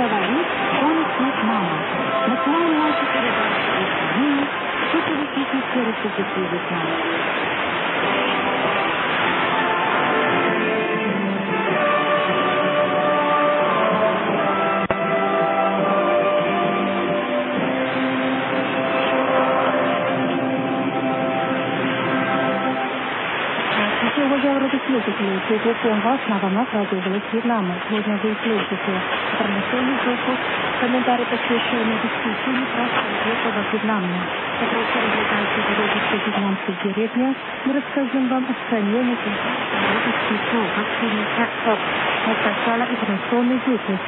говорит «Конец мама». Национальная передача «Украина», Фотовисительская республика Вьетнам. Уважаемые радиослушатели, приветствуем вас на волнах радио «Голос Вьетнама». Сегодня вы слышите информационный выпуск, комментарий, посвященный дискуссии непростого во Вьетнаме. Который развлекается в вьетнамской деревне, мы расскажем вам о стране политических шоу, как фильм «Кэт-Топ». Сначала информационный выпуск.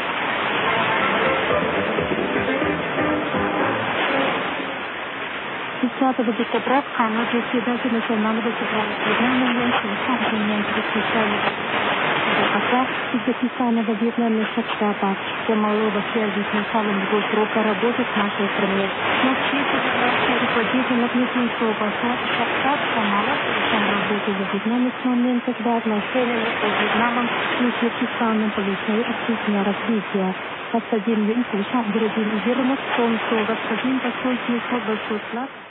10 декабря в Канаде председатель Национального собрания Вьетнама Янсен Хан подписали договор из записанного в Вьетнаме штаба для малого связи с началом года работы с нашей страной. Но все фотографии руководителя Латвийского посольства штаб Камала сам работает в Вьетнаме с момента, когда отношения между Вьетнамом и Узбекистаном получили активное развитие. Господин Юн Пуша выразил уверенность в том, что господин посол внесет большой вклад